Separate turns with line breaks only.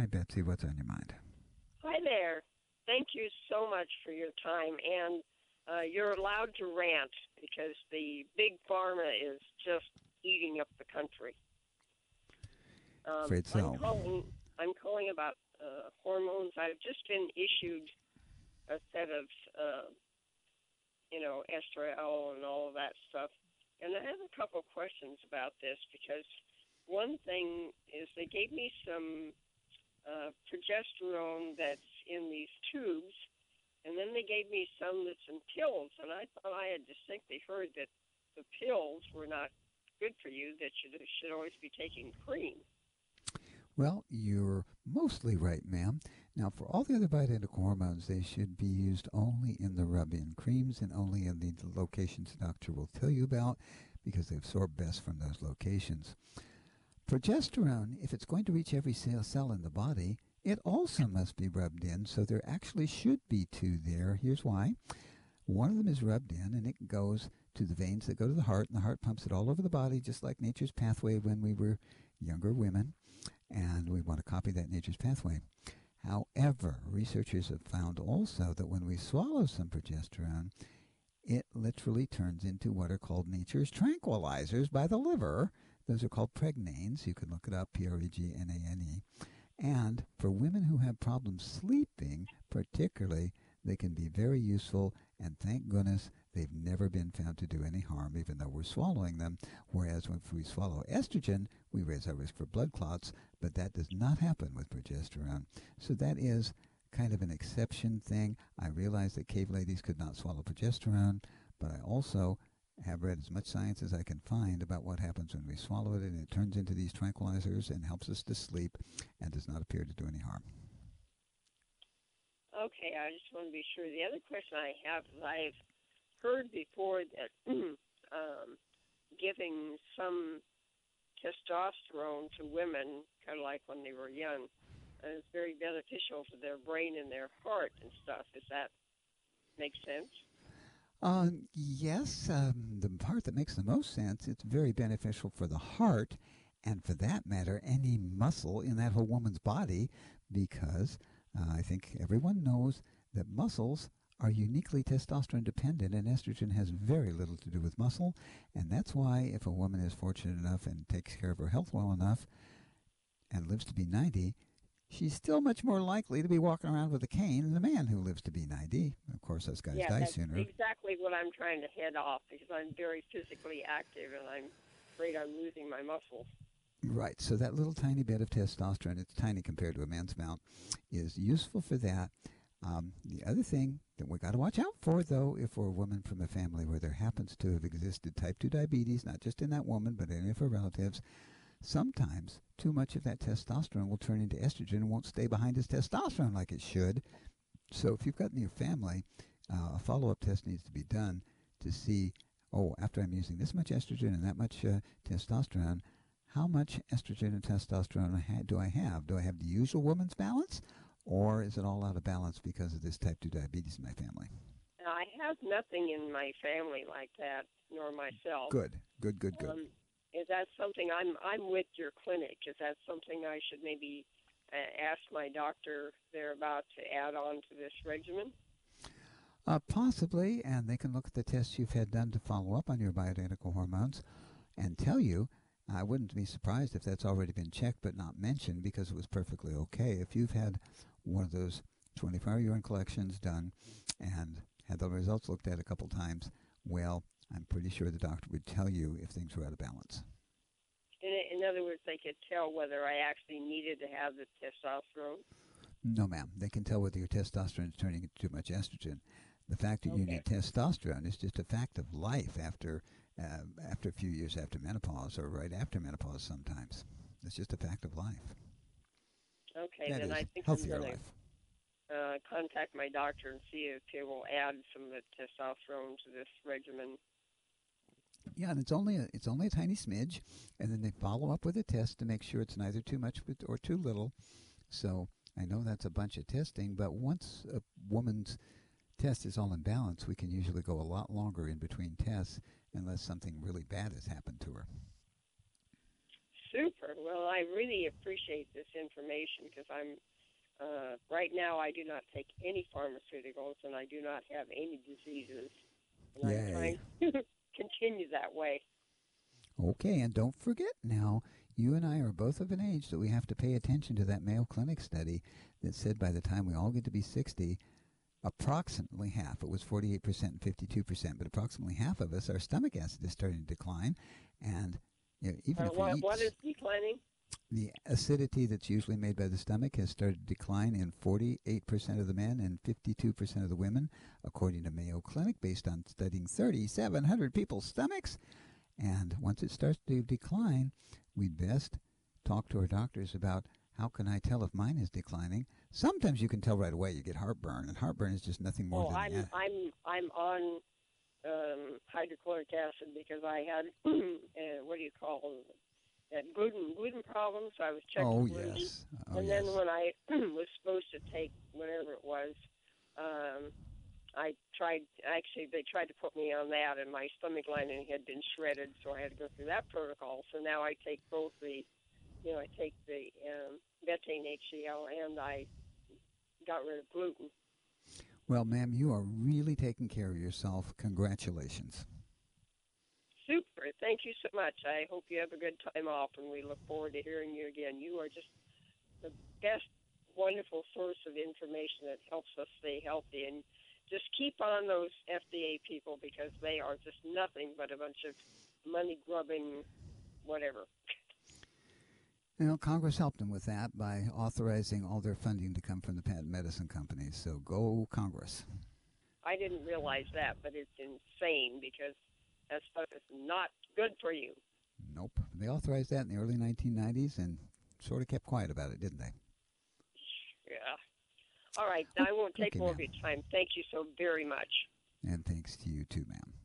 Betsy. What's on your mind?
Hi there. Thank you so much for your time. And you're allowed to rant because the big pharma is just eating up the country.
Afraid so.
I'm calling about hormones. I've just been issued a set of, estradiol and all of that stuff. And I have a couple questions about this because one thing is they gave me some progesterone that's in these tubes, and then they gave me some that's in pills, and I thought I had distinctly heard that the pills were not good for you, that you should always be taking cream.
Well, you're mostly right, ma'am. Now, for all the other bioidentical hormones, they should be used only in the rub-in creams and only in the locations the doctor will tell you about because they absorb best from those locations. Progesterone, if it's going to reach every cell in the body, it also must be rubbed in, so there actually should be two there. Here's why. One of them is rubbed in, and it goes to the veins that go to the heart, and the heart pumps it all over the body, just like nature's pathway when we were younger women, and we want to copy that nature's pathway. However, researchers have found also that when we swallow some progesterone, it literally turns into what are called nature's tranquilizers by the liver. Those are called pregnanes. You can look it up, Pregnane. And for women who have problems sleeping, particularly, they can be very useful, and thank goodness they've never been found to do any harm, even though we're swallowing them. Whereas if we swallow estrogen, we raise our risk for blood clots, but that does not happen with progesterone. So that is kind of an exception thing. I realize that cave ladies could not swallow progesterone, but I also have read as much science as I can find about what happens when we swallow it, and it turns into these tranquilizers and helps us to sleep and does not appear to do any harm.
Okay, I just want to be sure. The other question I have is I've heard before that giving some testosterone to women, kind of like when they were young, is very beneficial for their brain and their heart and stuff. Does that make sense?
Yes, the part that makes the most sense, it's very beneficial for the heart, and for that matter, any muscle in that whole woman's body, because I think everyone knows that muscles are uniquely testosterone dependent, and estrogen has very little to do with muscle, and that's why if a woman is fortunate enough and takes care of her health well enough and lives to be 90, she's still much more likely to be walking around with a cane than the man who lives to be 90. Of course, those guys die sooner.
Yeah, that's exactly what I'm trying to head off, because I'm very physically active, and I'm afraid I'm losing my muscles.
Right, so that little tiny bit of testosterone, it's tiny compared to a man's amount, is useful for that. The other thing that we got to watch out for, though, if we're a woman from a family where there happens to have existed type 2 diabetes, not just in that woman, but any of her relatives, sometimes too much of that testosterone will turn into estrogen and won't stay behind as testosterone like it should. So if you've got in your family, a follow-up test needs to be done to see, after I'm using this much estrogen and that much testosterone, how much estrogen and testosterone do I have? Do I have the usual woman's balance, or is it all out of balance because of this type 2 diabetes in my family?
I have nothing in my family like that, nor myself.
Good.
Is that something, I'm with your clinic, is that something I should maybe ask my doctor there about to add on to this regimen?
Possibly, and they can look at the tests you've had done to follow up on your bioidentical hormones and tell you. I wouldn't be surprised if that's already been checked but not mentioned because it was perfectly okay. If you've had one of those 24-hour urine collections done and had the results looked at a couple times, well, I'm pretty sure the doctor would tell you if things were out of balance.
In other words, they could tell whether I actually needed to have the testosterone?
No, ma'am. They can tell whether your testosterone is turning into too much estrogen. The fact that you need testosterone is just a fact of life after a few years after menopause or right after menopause sometimes. It's just a fact of life.
Okay,
that
then
is
I think
healthier
I'm going
life.
to contact my doctor and see if he will add some of the testosterone to this regimen.
Yeah, and it's only a tiny smidge, and then they follow up with a test to make sure it's neither too much or too little. So I know that's a bunch of testing, but once a woman's test is all in balance, we can usually go a lot longer in between tests unless something really bad has happened to her.
Super. Well, I really appreciate this information because I'm right now I do not take any pharmaceuticals and I do not have any diseases, and I'm
Yay.
trying to continue that way.
Okay, and don't forget now, you and I are both of an age that we have to pay attention to that Mayo Clinic study that said by the time we all get to be 60, approximately half, it was 48% and 52%, but approximately half of us, our stomach acid is starting to decline. And even if we eat,
What is declining?
the acidity that's usually made by the stomach has started to decline in 48% of the men and 52% of the women, according to Mayo Clinic, based on studying 3,700 people's stomachs. And once it starts to decline, we'd best talk to our doctors about how can I tell if mine is declining. Sometimes you can tell right away. You get heartburn, and heartburn is just nothing more than that.
I'm on hydrochloric acid because I had what do you call that gluten problems. So I was checked
Oh,
for gluten,
yes. Oh,
and
yes.
then when I was supposed to take whatever it was, I tried. Actually, they tried to put me on that, and my stomach lining had been shredded, so I had to go through that protocol. So now I take both the, I take the betaine HCl, and I got rid of gluten.
Well, ma'am, you are really taking care of yourself. Congratulations.
Super. Thank you so much. I hope you have a good time off, and we look forward to hearing you again. You are just the best, wonderful source of information that helps us stay healthy. And just keep on those FDA people because they are just nothing but a bunch of money-grubbing whatever.
Congress helped them with that by authorizing all their funding to come from the patent medicine companies. So go Congress.
I didn't realize that, but it's insane because that stuff is not good for you.
Nope. They authorized that in the early 1990s and sort of kept quiet about it, didn't they?
Yeah. All right. I won't take more of your time. Thank you so very much.
And thanks to you too, ma'am.